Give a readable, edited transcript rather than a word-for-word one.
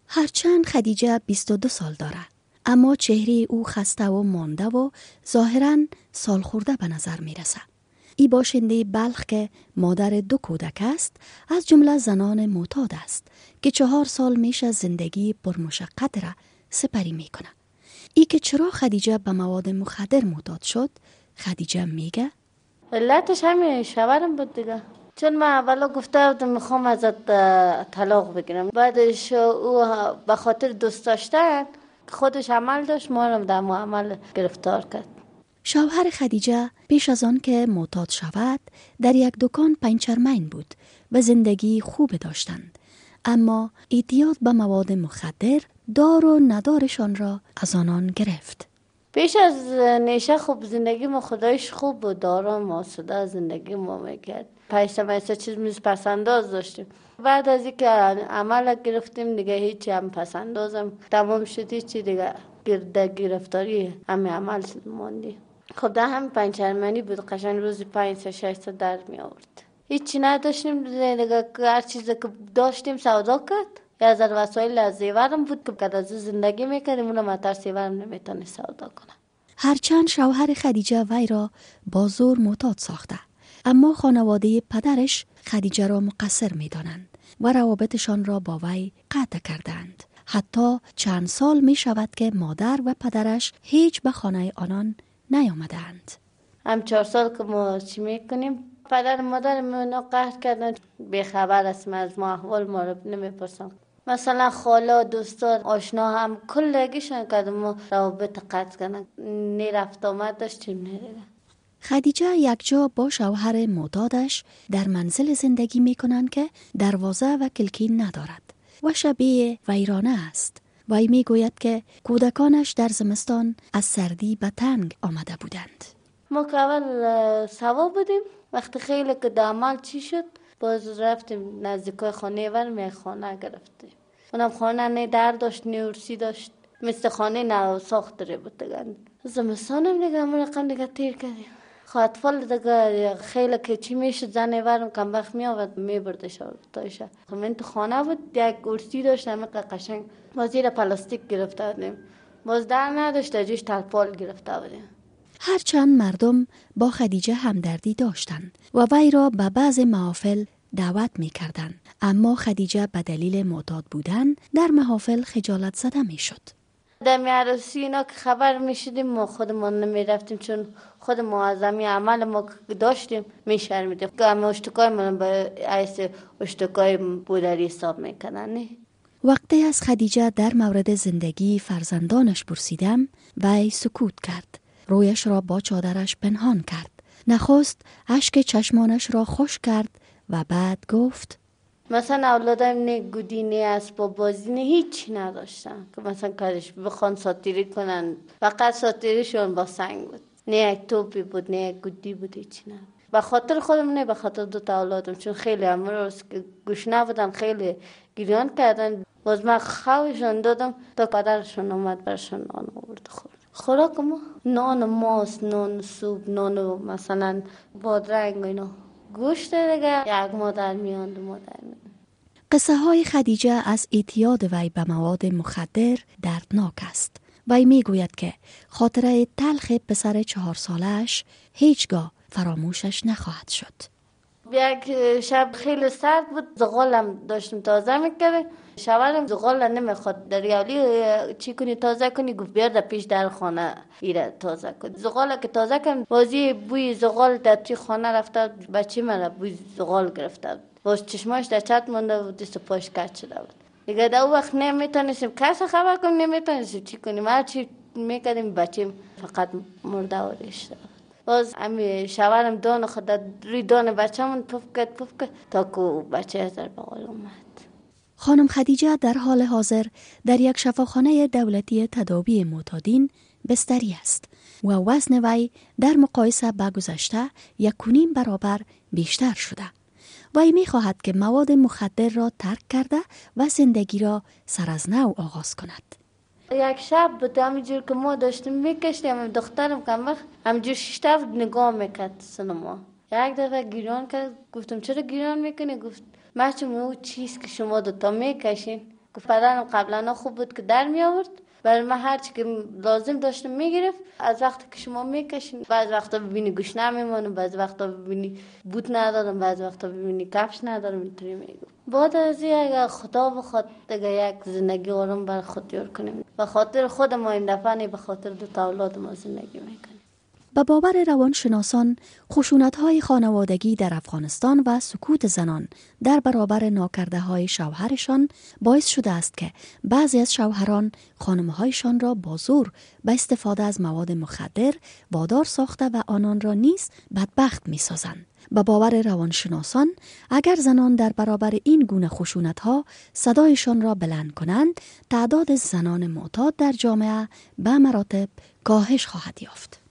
هرچند خدیجه 22 سال داره، اما چهره او خسته و مانده و ظاهراً سال خورده به نظر می رسه. ای باشنده بلخ که مادر 2 کودک است، از جمله زنان معتاد است که 4 سال میشه زندگی پرمشقت را سپری میکنه. ای که چرا خدیجه به مواد مخدر معتاد شد، خدیجه میگه علتش همین شوهرم بود دیگه. چون من اولا گفته بودم میخوام ازت طلاق بگیرم، بعدش او به خاطر دوست داشتن خودش عمل داشت، ما رو در عمل گرفتار کرد. شوهر خدیجه پیش از آن که معتاد شود در یک دکان پنچرمین بود و زندگی خوب داشتند، اما اعتیاد به مواد مخدر دار و ندارشان را از آنان گرفت. پیش از نیشه خوب زندگی ما خدایش خوب بود، آرام آسوده زندگی ما میکرد. پیسه چیز میز پسنداز داشتیم. بعد از اینکه عمل گرفتیم دیگه هیچی هم پسندازم تمام شد، هیچی دیگه گرفتاری همه عمل موندی. خب ده هم پنچرمنی بود، قشنگ روزی 500-600 در می آورد. هیچی نداشتیم دیگه، هر چیزی که داشتیم سودا کرد. از وسایل از زیورم بود که بعد از زندگی میکردیم، اونم اتر زیورم نمیتونه سودا کنه. هرچند شوهر خدیجه وی را با زور معتاد ساخته، اما خانواده پدرش خدیجه را مقصر میدانند و روابطشان را با وی قطع کردند. حتی چند سال می شود که مادر و پدرش هیچ به خانه آنان نیامدند. هم 4 سال که ما چی میکنیم، پدر مادر منو قهر کردن، بیخبر هستم از ما، احوال ما رو نمیپرسم. مثلا خاله، دوستان، آشنا هم کلگیشون کردن ما روابط قطع کردن، نی رفت آمد داشتیم نه. خدیجه یک جا با شوهر معتادش در منزل زندگی می کنند که دروازه و کلکی ندارد و شبیه ویرانه است. وی می گوید که کودکانش در زمستان از سردی به تنگ آمده بودند. ما که اول سوا بودیم، وقتی خیلی که دامال چی شد باز رفتیم نزدیکای خانه ورم یک خانه گرفتیم. اونم خانه نه در داشت نه ارسی داشت، مثل خانه نو ساخت داره بود دیگه. زمستانم دیگه همون رقم دیگه تیر کردیم. خب اطفال دیگه خیلی که چی میشد زن ورم کم وقت می آورد می بردش آوردش. خب من تو خانه بود یک ارسی داشت همه قشنگ وزیر پلاستیک گرفته بودیم، باز در نداشت جوش ترپال گرفته بودیم. هرچند مردم با خدیجه همدردی داشتند و وی را به بعض محافل دعوت می کردند، اما خدیجه به دلیل معتاد بودن در محافل خجالت زده می شد. در عروسی اینا که خبر می شدیم ما خودمون نمی رفتیم، چون خود معظمی عمل ما داشتیم می شرمیدیم که همه اشتکای من به عیس اشتکای بودری حساب می کنن. وقتی از خدیجه در مورد زندگی فرزندانش پرسیدم، وی سکوت کرد. رویش را با چادرش پنهان کرد. نخست اشک چشمانش را خشک کرد و بعد گفت مثلا اولادم نه گودی نه اسباب بازی نه هیچی نداشتن که مثلا کارش بخوان ساتیری کنن، فقط ساتیریشون با سنگ بود، نه یک توپی بود نه یک گودی بود، هیچی نه. به خاطر خودم نه به خاطر 2 اولادم، چون خیلی امروز که گوش نبودن خیلی گریان کردن، باز من خوابشون دادم تا پدرشون اومد برشون نان آورد خورد. خوراک ما نان ماست، نان سوپ، نان مثلا بادرنگ و اینا، گوشت دیگه یک مادر میان 2 مادر میان. قصه های خدیجه از اعتیاد وی به مواد مخدر دردناک است. وی می گوید که خاطره تلخ پسر 4 سالش هیچگاه فراموشش نخواهد شد. یک شب خیلی سرد بود، زغالم داشتم تازه میکردم، شوهرم زغال نمیخواد در یالی چی کنی تازه کنی، گفت بیار در پیش در خانه ایره تازه کن. زغال که تازه کردم بازی بوی زغال در توی خانه رفته، بچه من بوی زغال گرفته، باز چشماش در چت مونده بود، دست و پاش کج شده بود دیگه. در اون وقت نمیتونستیم کس خبر کنیم، نمیتونستیم چی کنیم، هر چی میکردیم بچه فقط مرده و ریشته. باز امی شوهرم دان خود روی دان بچه‌مون پف کرد تا که بچه از در بغل اومد. خانم خدیجه در حال حاضر در یک شفاخانه دولتی تداوی معتادین بستری است و وزن وی در مقایسه با گذشته 1.5 برابر بیشتر شده. وی می خواهد که مواد مخدر را ترک کرده و زندگی را سر از نو آغاز کند. یک شب بود همینجور که ما داشتیم میکشتیم، دخترم کم وقت همینجور شیشته بود نگاه میکرد سینما. یک دفعه گریان کرد، گفتم چرا گریان میکنی؟ گفت بچه‌م او چیز که شما 2 میکشین که پدرم قبلا خوب بود که در می آورد، برای من هرچی که لازم داشتم میگرفت. از وقتی که شما میکشین بعض وقتا ببینی گوش نمیمونه، بعض وقتا ببینی بوت ندارم، بعض وقتا ببینی کفش ندارم، اینطوری میگم. بعد از این اگر خدا بخواد دیگه یک زندگی آرام بر خود جور کنیم، به خاطر خود ما این دفعه نه، به خاطر دو تا اولاد ما زندگی میکنیم. به باور روانشناسان خشونت‌های خانوادگی در افغانستان و سکوت زنان در برابر ناکرده‌های شوهرشان باعث شده است که بعضی از شوهران خانم‌هایشان را با زور به استفاده از مواد مخدر وادار ساخته و آنان را نیز بدبخت می‌سازند. به باور روانشناسان اگر زنان در برابر این گونه خشونت‌ها صدایشان را بلند کنند، تعداد زنان معتاد در جامعه به مراتب کاهش خواهد یافت.